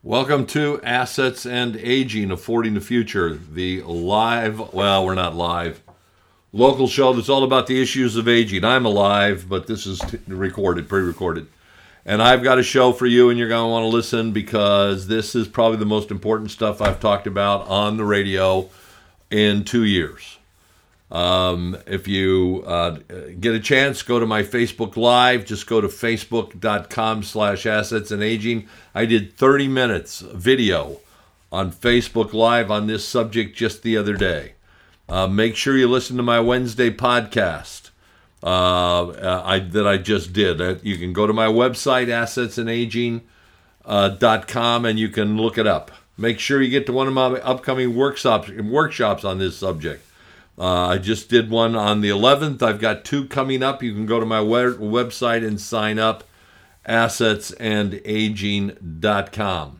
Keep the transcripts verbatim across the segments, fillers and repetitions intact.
Welcome to Assets and Aging, Affording the Future, the live, well, we're not live, local show that's all about the issues of aging. I'm alive, but this is t- recorded, pre-recorded. And I've got a show for you, and you're going to want to listen because this is probably the most important stuff I've talked about on the radio in two years. Um, if you uh, get a chance, go to my Facebook Live. Just go to facebook.com slash assets and aging. I did thirty minutes video on Facebook Live on this subject just the other day. Uh, make sure you listen to my Wednesday podcast uh, I, that I just did. Uh, you can go to my website, assets and aging dot com, and you can look it up. Make sure you get to one of my upcoming workshops, workshops on this subject. Uh, I just did one on the eleventh. I've got two coming up. You can go to my web- website and sign up, assets and aging dot com.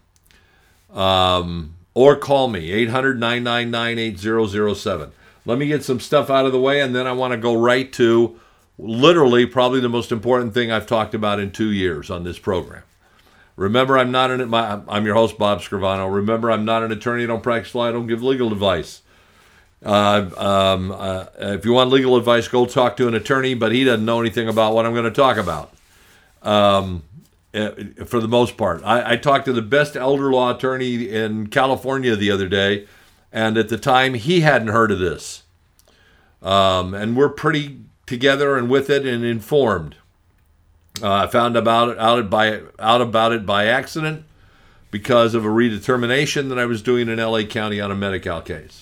Um, or call me, eight hundred, nine nine nine, eight zero zero seven. Let me get some stuff out of the way, and then I want to go right to literally probably the most important thing I've talked about in two years on this program. Remember, I'm not an, my, I'm your host, Bob Scrivano. Remember, I'm not an attorney. I don't practice law. I don't give legal advice. Uh, um, uh, if you want legal advice, go talk to an attorney, but he doesn't know anything about what I'm going to talk about. Um, for the most part, I, I talked to the best elder law attorney in California the other day, and at the time he hadn't heard of this. Um, and we're pretty together and with it and informed. Uh, I found about it out by out about it by accident because of a redetermination that I was doing in L A County on a Medi-Cal case.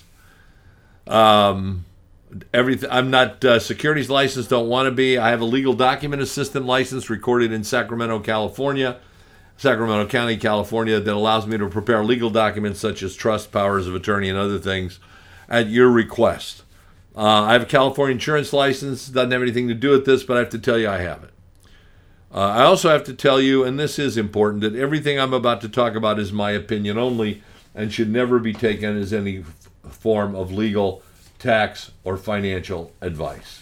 Um, everything. I'm not uh, securities licensed. Don't want to be. I have a legal document assistant license recorded in Sacramento, California, Sacramento County, California, that allows me to prepare legal documents such as trust, powers of attorney, and other things at your request. Uh, I have a California insurance license. Doesn't have anything to do with this, but I have to tell you I have it. Uh, I also have to tell you, and this is important, that everything I'm about to talk about is my opinion only and should never be taken as any form of legal, tax, or financial advice.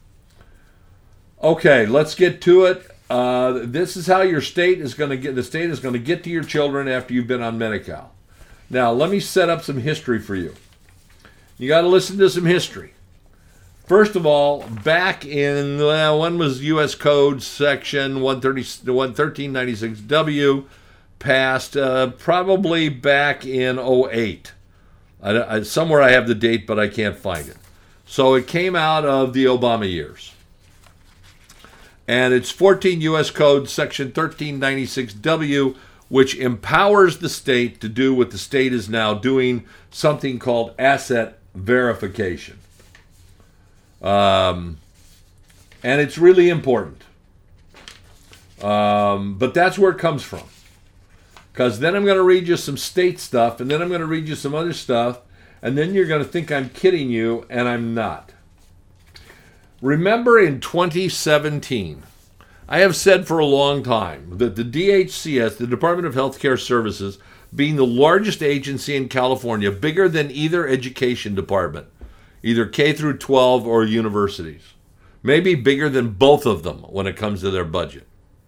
Okay, let's get to it. Uh, this is how your state is going to get, the state is going to get to your children after you've been on Medi-Cal. Now, let me set up some history for you. You got to listen to some history. First of all, back in, well, when was U S Code Section one thirteen ninety-six W passed? Uh, probably back in oh eight. I, I, somewhere I have the date, but I can't find it. So it came out of the Obama years. And it's fourteen U S Code Section thirteen ninety-six W, which empowers the state to do what the state is now doing, something called asset verification. Um, and it's really important. Um, but that's where it comes from. Because then I'm going to read you some state stuff, and then I'm going to read you some other stuff, and then you're going to think I'm kidding you, and I'm not. Remember in twenty seventeen, I have said for a long time that the D H C S, the Department of Healthcare Services, being the largest agency in California, bigger than either education department, either K through twelve or universities, maybe bigger than both of them when it comes to their budget.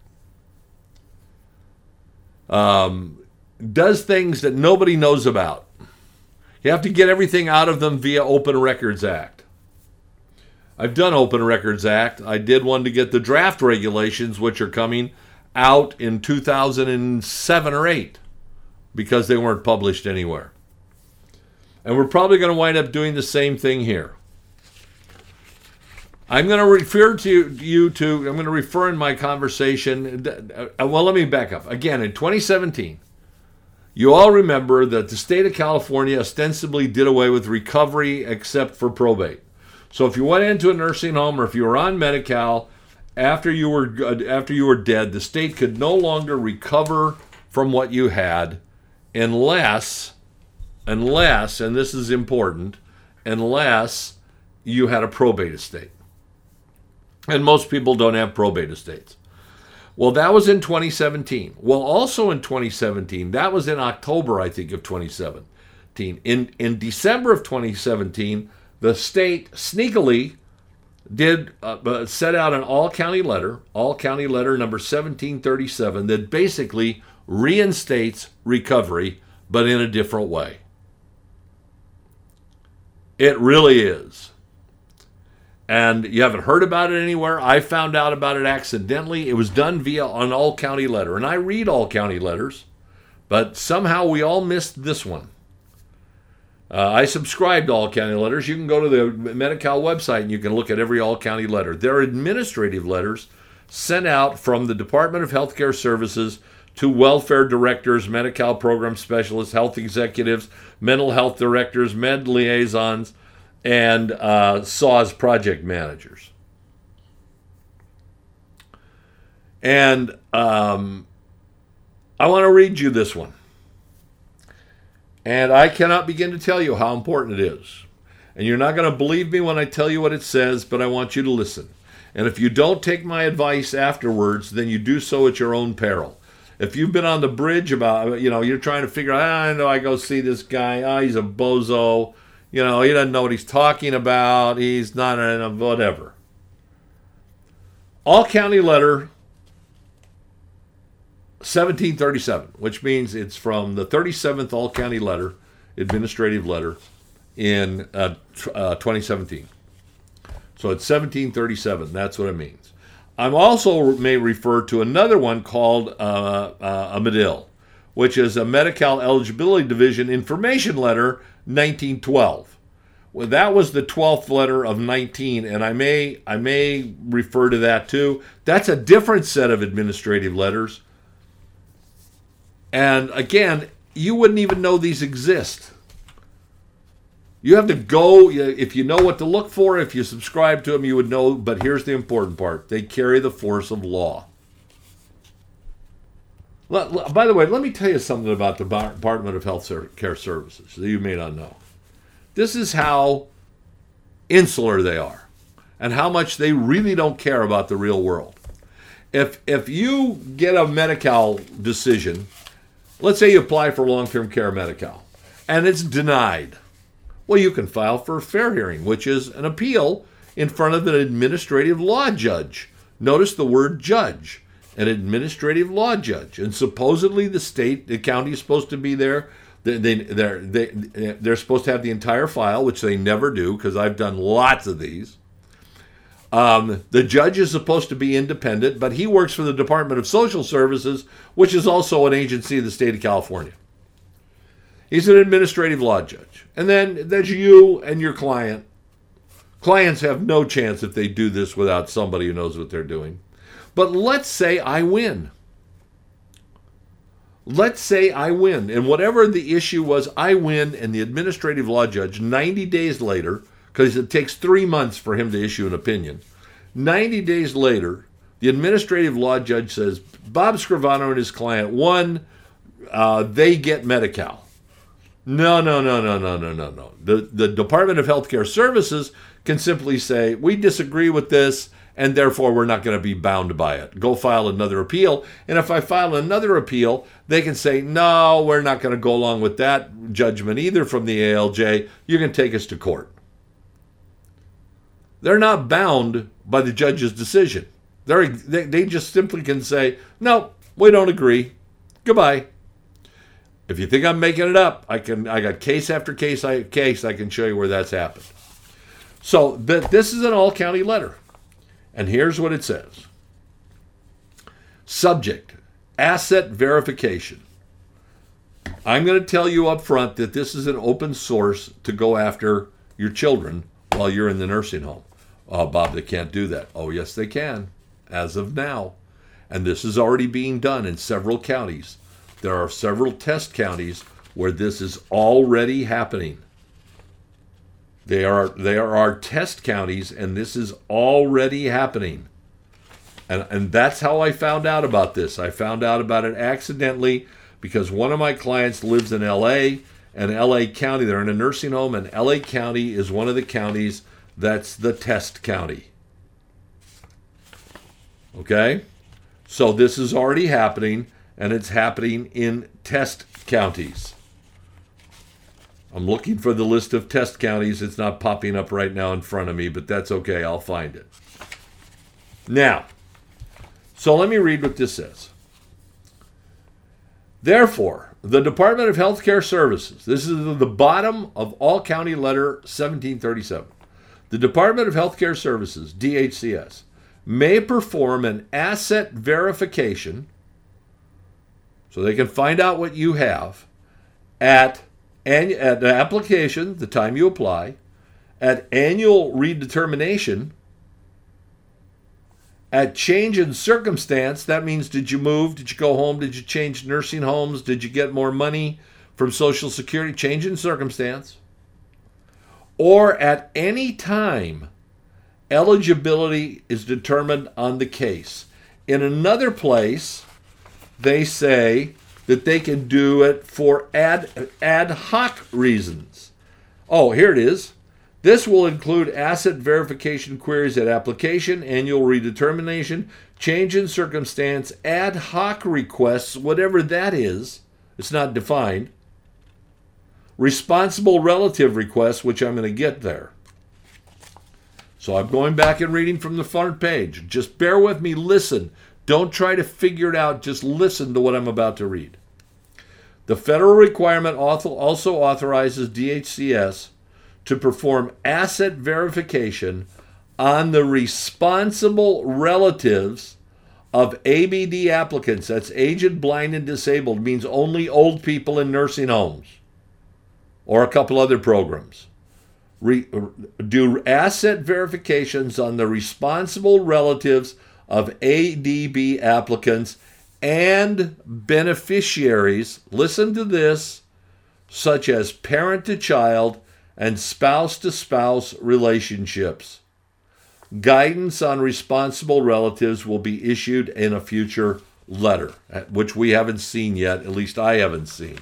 Um, does things that nobody knows about. You have to get everything out of them via Open Records Act. I've done Open Records Act. I did one to get the draft regulations, which are coming out in two thousand seven or eight, because they weren't published anywhere. And we're probably going to wind up doing the same thing here. I'm going to refer to you to, I'm going to refer in my conversation, well, let me back up. Again, in twenty seventeen, you all remember that the state of California ostensibly did away with recovery except for probate. So if you went into a nursing home or if you were on Medi-Cal after you were after you were dead, the state could no longer recover from what you had unless, unless, and this is important, unless you had a probate estate. And most people don't have probate estates. Well, that was in twenty seventeen. Well, also in twenty seventeen, that was in October, I think, of twenty seventeen. In, in December of twenty seventeen, the state sneakily did uh, uh, set out an all-county letter, all-county letter number seventeen thirty-seven, that basically reinstates recovery, but in a different way. It really is. And you haven't heard about it anywhere. I found out about it accidentally. It was done via an all-county letter. And I read all-county letters, but somehow we all missed this one. Uh, I subscribe to all-county letters. You can go to the Medi-Cal website and you can look at every all-county letter. They're administrative letters sent out from the Department of Healthcare Services to welfare directors, Medi-Cal program specialists, health executives, mental health directors, med liaisons, and uh, S A W S project managers. And um, I want to read you this one. And I cannot begin to tell you how important it is. And you're not going to believe me when I tell you what it says, but I want you to listen. And if you don't take my advice afterwards, then you do so at your own peril. If you've been on the bridge about, you know, you're trying to figure out, ah, I know I go see this guy, ah, he's a bozo, you know, he doesn't know what he's talking about, he's not a whatever. All county letter seventeen thirty-seven, which means it's from the thirty-seventh all county letter, administrative letter, in uh, uh, twenty seventeen. So it's seventeen thirty-seven, that's what it means. I'm also may refer to another one called uh, uh, a Medill, which is a Medi-Cal Eligibility Division Information Letter nineteen twelve. Well, that was the twelfth letter of nineteen, and I may I may refer to that too. That's a different set of administrative letters. And again, you wouldn't even know these exist. You have to go, if you know what to look for, if you subscribe to them, you would know, but here's the important part. They carry the force of law. By the way, let me tell you something about the Department of Health Care Services that you may not know. This is how insular they are and how much they really don't care about the real world. If, if you get a Medi-Cal decision, let's say you apply for long-term care Medi-Cal, and it's denied. Well, you can file for a fair hearing, which is an appeal in front of an administrative law judge. Notice the word judge, an administrative law judge. And supposedly the state, the county is supposed to be there. They, they, they're, they, they're supposed to have the entire file, which they never do, because I've done lots of these. Um, the judge is supposed to be independent, but he works for the Department of Social Services, which is also an agency of the state of California. He's an administrative law judge. And then there's you and your client. Clients have no chance if they do this without somebody who knows what they're doing. But let's say I win. Let's say I win. And whatever the issue was, I win, and the administrative law judge, ninety days later, because it takes three months for him to issue an opinion, ninety days later, the administrative law judge says, Bob Scrivano and his client won, uh, they get Medi-Cal. No, no, no, no, no, no, no, no. The, the Department of Healthcare Services can simply say, we disagree with this, and therefore we're not going to be bound by it. Go file another appeal. And if I file another appeal, they can say, no, we're not going to go along with that judgment either from the A L J. You can take us to court. They're not bound by the judge's decision. They're, they, they just simply can say, no, we don't agree. Goodbye. If you think I'm making it up, I can. I got case after case, I, case. I can show you where that's happened. So th- this is an all-county letter, and here's what it says: Subject: asset verification. I'm going to tell you up front that this is an open source to go after your children while you're in the nursing home. Oh, Bob, they can't do that. Oh, yes, they can, as of now, and this is already being done in several counties. There are several test counties where this is already happening. They are they are our test counties, and this is already happening. And, and that's how I found out about this. I found out about it accidentally because one of my clients lives in L A, and L A County, they're in a nursing home, and L A County is one of the counties that's the test county. Okay? So this is already happening. And it's happening in test counties. I'm looking for the list of test counties. It's not popping up right now in front of me, but that's okay. I'll find it. Now, so let me read what this says. Therefore, the Department of Healthcare Services, this is the bottom of All County Letter seventeen thirty-seven. The Department of Healthcare Services, D H C S, may perform an asset verification so they can find out what you have at, at the application, the time you apply, at annual redetermination, at change in circumstance. That means, did you move? Did you go home? Did you change nursing homes? Did you get more money from Social Security? Change in circumstance. Or at any time, eligibility is determined on the case. In another place, they say that they can do it for ad, ad hoc reasons. Oh, here it is. This will include asset verification queries at application, annual redetermination, change in circumstance, ad hoc requests, whatever that is. It's not defined. Responsible relative requests, which I'm going to get there. So I'm going back and reading from the front page. Just bear with me, listen. Don't try to figure it out. Just listen to what I'm about to read. The federal requirement also authorizes D H C S to perform asset verification on the responsible relatives of A B D applicants. That's aged, blind, and disabled. Means only old people in nursing homes or a couple other programs. Re, do asset verifications on the responsible relatives of A D B applicants and beneficiaries, listen to this, such as parent to child and spouse to spouse relationships. Guidance on responsible relatives will be issued in a future letter, which we haven't seen yet, at least I haven't seen.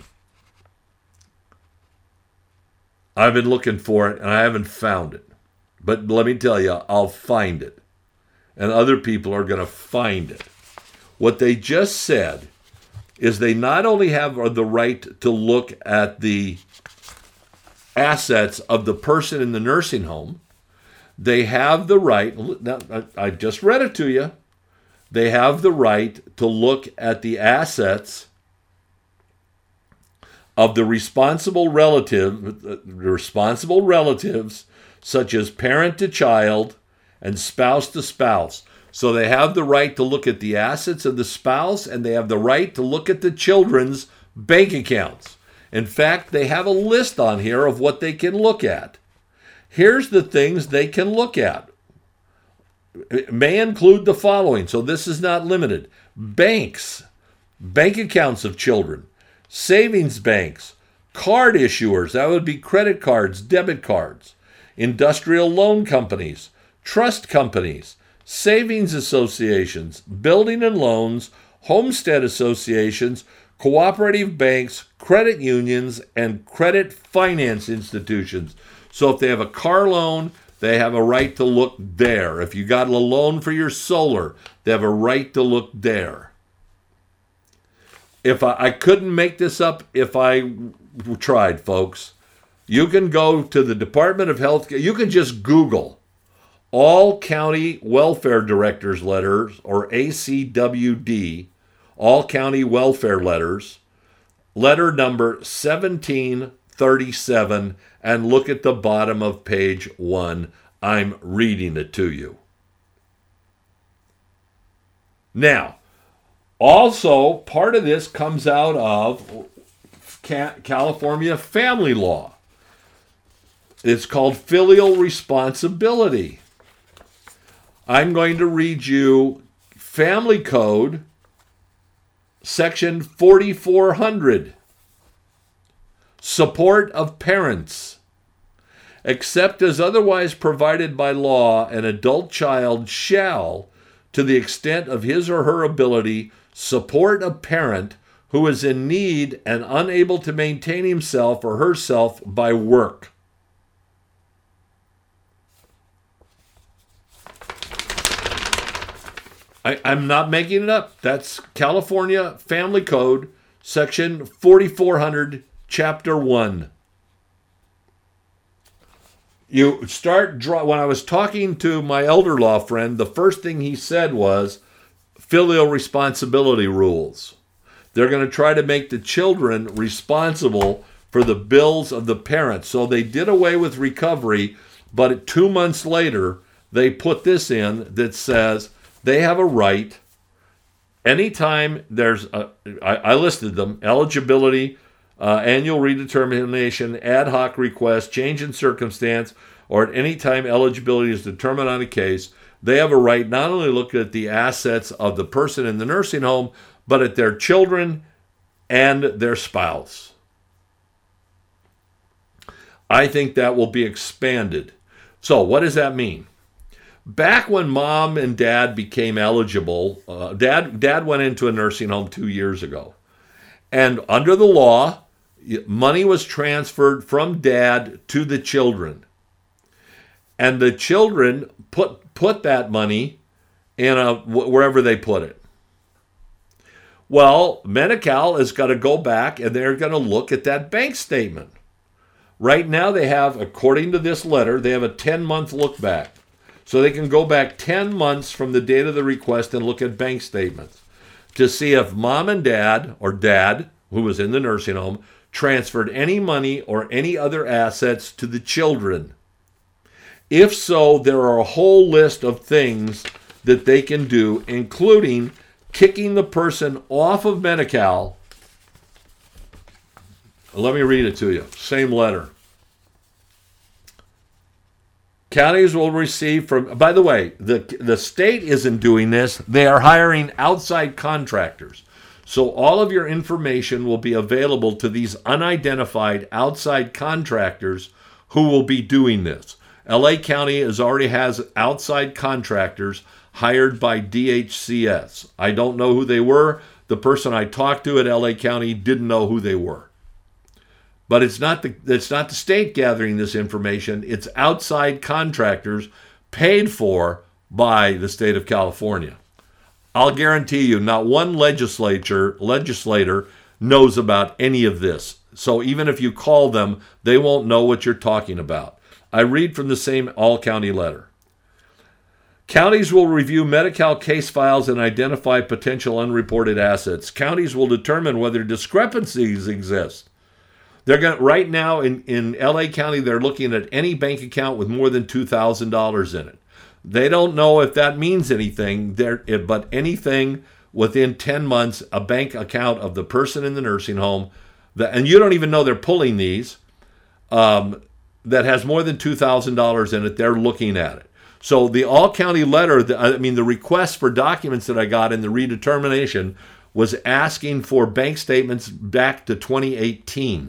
I've been looking for it and I haven't found it. But let me tell you, I'll find it. And other people are going to find it. What they just said is they not only have the right to look at the assets of the person in the nursing home, they have the right, I just read it to you, they have the right to look at the assets of the responsible relative, the responsible relatives, such as parent to child and spouse to spouse. So they have the right to look at the assets of the spouse, and they have the right to look at the children's bank accounts. In fact, they have a list on here of what they can look at. Here's the things they can look at. It may include the following, so this is not limited. Banks, bank accounts of children, savings banks, card issuers, that would be credit cards, debit cards, industrial loan companies, trust companies, savings associations, building and loans, homestead associations, cooperative banks, credit unions, and credit finance institutions. So if they have a car loan, they have a right to look there. If you got a loan for your solar, they have a right to look there. If I, I couldn't make this up if I tried, folks. You can go to the Department of Health. You can just Google All County Welfare Directors Letters, or A C W D, All County Welfare Letters, letter number seventeen thirty-seven, and look at the bottom of page one. I'm reading it to you. Now, also, part of this comes out of California family law. It's called filial responsibility. I'm going to read you Family Code, Section forty-four hundred. Support of parents. Except as otherwise provided by law, an adult child shall, to the extent of his or her ability, support a parent who is in need and unable to maintain himself or herself by work. I, I'm not making it up. That's California Family Code, Section forty-four hundred, Chapter one. You start draw. When I was talking to my elder law friend, the first thing he said was filial responsibility rules. They're going to try to make the children responsible for the bills of the parents. So they did away with recovery, but two months later, they put this in that says they have a right, anytime there's, a, I, I listed them, eligibility, uh, annual redetermination, ad hoc request, change in circumstance, or at any time eligibility is determined on a case, they have a right not only to look at the assets of the person in the nursing home, but at their children and their spouse. I think that will be expanded. So what does that mean? Back when mom and dad became eligible, uh, dad, dad went into a nursing home two years ago. And under the law, money was transferred from dad to the children. And the children put, put that money in a, wherever they put it. Well, Medi-Cal has got to go back and they're going to look at that bank statement. Right now they have, according to this letter, they have a ten-month look back. So they can go back ten months from the date of the request and look at bank statements to see if mom and dad, or dad, who was in the nursing home, transferred any money or any other assets to the children. If so, there are a whole list of things that they can do, including kicking the person off of Medi-Cal. Let me read it to you. Same letter. Counties will receive from, by the way, the, the state isn't doing this. They are hiring outside contractors. So all of your information will be available to these unidentified outside contractors who will be doing this. L A County is already has outside contractors hired by D H C S. I don't know who they were. The person I talked to at L A County didn't know who they were. But it's not the it's not the state gathering this information. It's outside contractors paid for by the state of California. I'll guarantee you not one legislature legislator knows about any of this. So even if you call them, they won't know what you're talking about. I read from the same all-county letter. Counties will review Medi-Cal case files and identify potential unreported assets. Counties will determine whether discrepancies exist. They're going right now in, in L A County, they're looking at any bank account with more than two thousand dollars in it. They don't know if that means anything, there, but anything within ten months, a bank account of the person in the nursing home, that, and you don't even know they're pulling these, um, that has more than two thousand dollars in it, they're looking at it. So the all-county letter, the, I mean, the request for documents that I got in the redetermination was asking for bank statements back to twenty eighteen.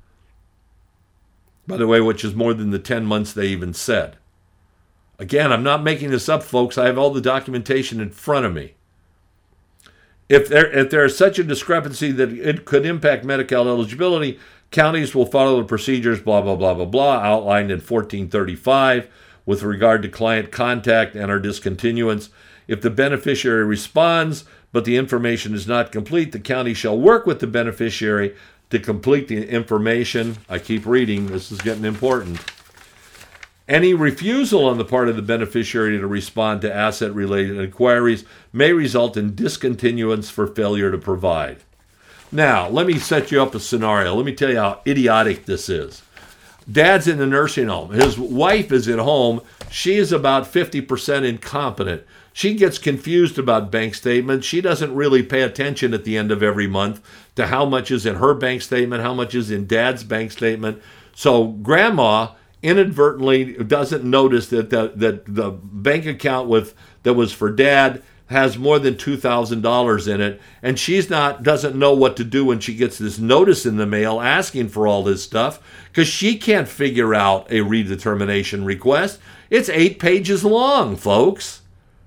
By the way, which is more than the ten months they even said. Again, I'm not making this up, folks. I have all the documentation in front of me. If there, if there is such a discrepancy that it could impact Medi-Cal eligibility, counties will follow the procedures, blah, blah, blah, blah, blah, outlined in fourteen thirty-five with regard to client contact and or discontinuance. If the beneficiary responds, but the information is not complete, the county shall work with the beneficiary to complete the information. I keep reading. This is getting important. Any refusal on the part of the beneficiary to respond to asset-related inquiries may result in discontinuance for failure to provide. Now, let me set you up a scenario. Let me tell you how idiotic this is. Dad's in the nursing home. His wife is at home. She is about fifty percent incompetent. She gets confused about bank statements. She doesn't really pay attention at the end of every month to how much is in her bank statement, how much is in Dad's bank statement. So grandma inadvertently doesn't notice that the, that the bank account with that was for Dad has more than two thousand dollars in it, and she's not doesn't know what to do when she gets this notice in the mail asking for all this stuff, because she can't figure out a redetermination request. It's eight pages long, folks.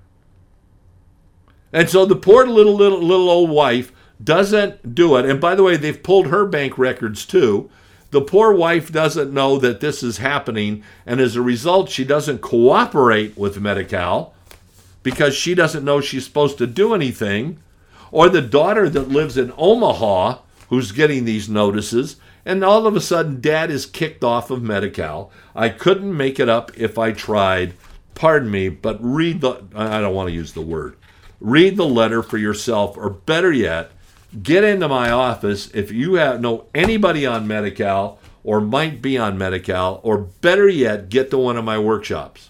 And so the poor little little little old wife doesn't do it. And by the way, they've pulled her bank records too. The poor wife doesn't know that this is happening, and as a result, she doesn't cooperate with Medi-Cal because she doesn't know she's supposed to do anything. Or the daughter that lives in Omaha who's getting these notices, and all of a sudden Dad is kicked off of Medi-Cal. I couldn't make it up if I tried. Pardon me, but read the, I don't want to use the word. Read the letter for yourself, or better yet, Get into my office if you have know anybody on Medi-Cal or might be on Medi-Cal, or better yet, get to one of my workshops.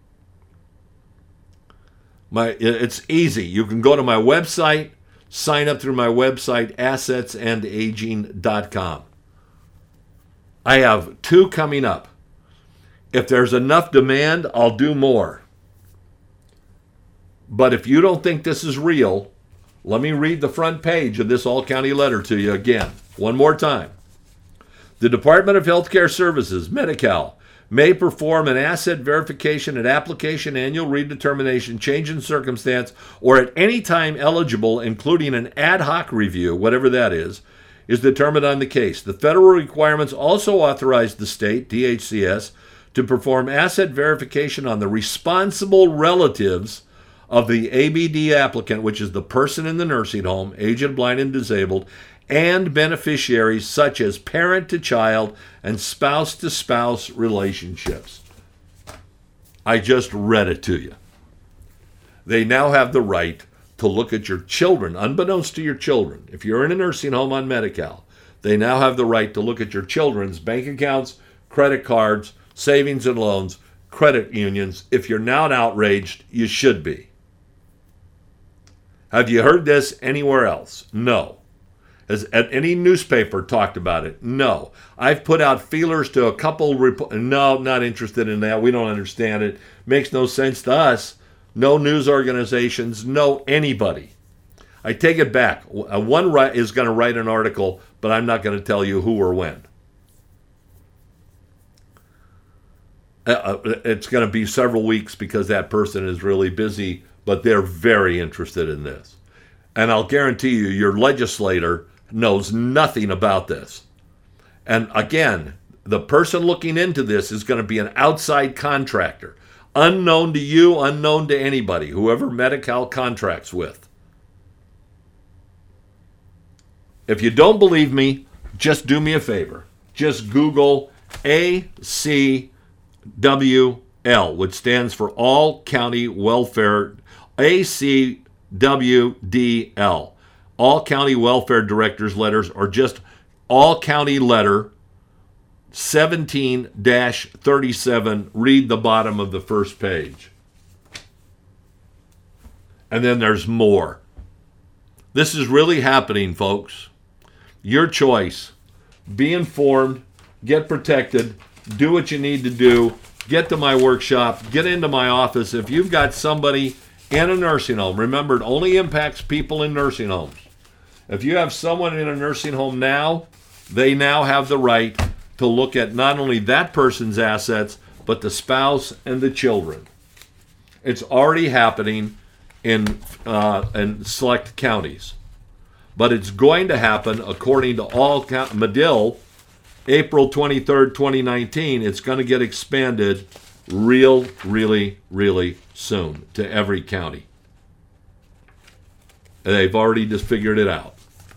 My, it's easy. You can go to my website, sign up through my website, assets and aging dot com. I have two coming up. If there's enough demand, I'll do more. But if you don't think this is real, let me read the front page of this all-county letter to you again, one more time. The Department of Healthcare Services, Medi-Cal, may perform an asset verification and application annual redetermination, change in circumstance, or at any time eligible, including an ad hoc review, whatever that is, is determined on the case. The federal requirements also authorize the state, D H C S, to perform asset verification on the responsible relatives of the A B D applicant, which is the person in the nursing home, aged, blind, and disabled, and beneficiaries such as parent to child and spouse to spouse relationships. I just read it to you. They now have the right to look at your children, unbeknownst to your children. If you're in a nursing home on Medi-Cal, they now have the right to look at your children's bank accounts, credit cards, savings and loans, credit unions. If you're not outraged, you should be. Have you heard this anywhere else? No. Has any newspaper talked about it? No. I've put out feelers to a couple. Rep- no, not interested in that. We don't understand it. Makes no sense to us. No news organizations. No anybody. I take it back. One is going to write an article, but I'm not going to tell you who or when. Uh, it's going to be several weeks because that person is really busy, but they're very interested in this. And I'll guarantee you, your legislator knows nothing about this. And again, the person looking into this is going to be an outside contractor, unknown to you, unknown to anybody, whoever Medi-Cal contracts with. If you don't believe me, just do me a favor. Just Google A C W L, which stands for All County Welfare, A C W D L, All County Welfare Directors Letters, or just All County Letter seventeen dash thirty-seven. Read the bottom of the first page. And then there's more. This is really happening, folks. Your choice. Be informed, get protected, do what you need to do, get to my workshop, get into my office. If you've got somebody in a nursing home, remember, it only impacts people in nursing homes. If you have someone in a nursing home now, they now have the right to look at not only that person's assets, but the spouse and the children. It's already happening in, uh, in select counties. But it's going to happen, according to all Medill, April twenty-third, twenty nineteen. It's going to get expanded real, really, really soon to every county. They've already just figured it out.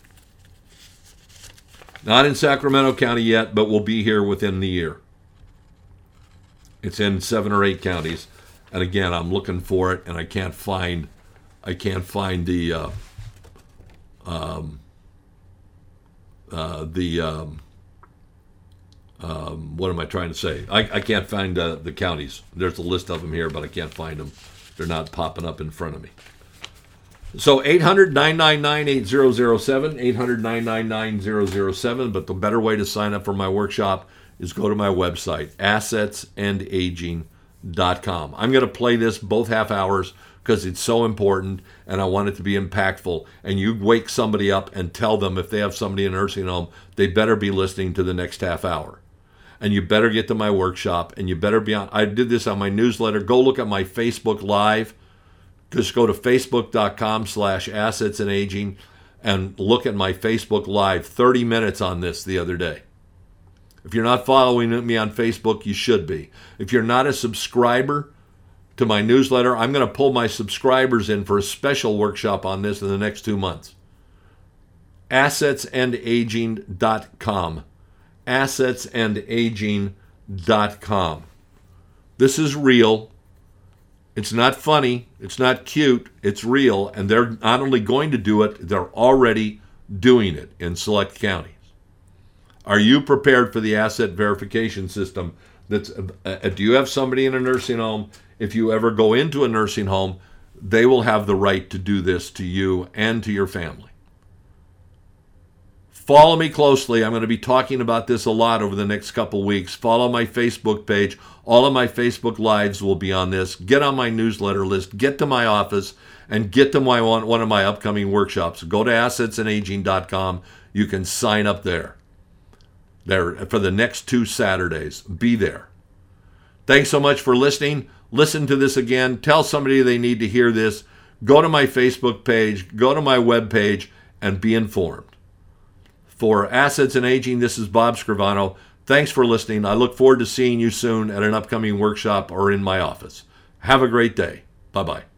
Not in Sacramento County yet, but we'll be here within the year. It's in seven or eight counties. And again, I'm looking for it, and I can't find, I can't find the, uh, um, uh, the, um, um, what am I trying to say? I, I can't find uh, the counties. There's a list of them here, but I can't find them. They're not popping up in front of me. So eight hundred, nine nine nine, eight zero zero seven, eight hundred, nine nine nine, zero zero seven. But the better way to sign up for my workshop is go to my website, assets and aging dot com. I'm going to play this both half hours because it's so important and I want it to be impactful. And you wake somebody up and tell them if they have somebody in a nursing home, they better be listening to the next half hour. And you better get to my workshop, and you better be on. I did this on my newsletter. Go look at my Facebook Live. Just go to facebook.com slash assets and aging and look at my Facebook Live. thirty minutes on this the other day. If you're not following me on Facebook, you should be. If you're not a subscriber to my newsletter, I'm going to pull my subscribers in for a special workshop on this in the next two months. assets and aging dot com. assets and aging dot com. This is real. It's not funny. It's not cute. It's real. And they're not only going to do it, they're already doing it in select counties. Are you prepared for the asset verification system? That's uh, do you have somebody in a nursing home? If you ever go into a nursing home, they will have the right to do this to you and to your family. Follow me closely. I'm going to be talking about this a lot over the next couple weeks. Follow my Facebook page. All of my Facebook Lives will be on this. Get on my newsletter list. Get to my office and get to my one, one of my upcoming workshops. Go to assets and aging dot com. You can sign up there. There for the next two Saturdays. Be there. Thanks so much for listening. Listen to this again. Tell somebody they need to hear this. Go to my Facebook page. Go to my webpage and be informed. For Assets and Aging, this is Bob Scrivano. Thanks for listening. I look forward to seeing you soon at an upcoming workshop or in my office. Have a great day. Bye-bye.